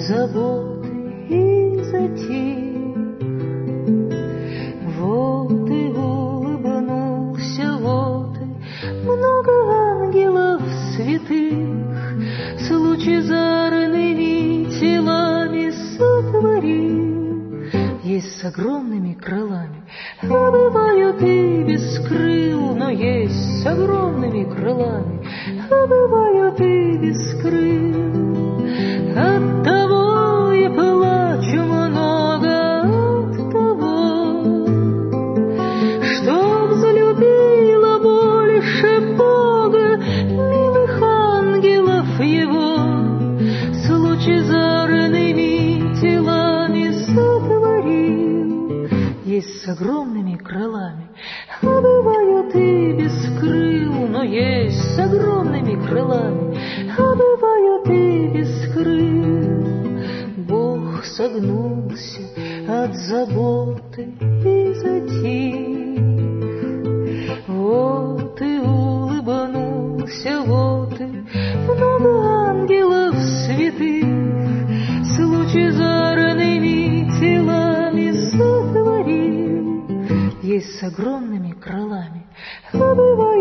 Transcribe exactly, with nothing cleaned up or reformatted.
заботы и затих. Вот и улыбнулся, вот и много ангелов святых с лучезарными телами сотворил. Есть с огромными крылами, а бывают и без крыл, но есть с огромными крылами, а бывают и без крыл. Оттого и плачу много, оттого, что взлюбила больше Бога милых ангелов Его, с лучезарными телами сотворил. Есть с огромными крылами, а бывают и без крыл, но есть с огромными крылами, а бывают и без крыл. Бог согнулся от заботы и затих. Вот и улыбнулся, вот и много ангелов святых с лучезарными телами сотворил. Есть с огромными крылами, а бывает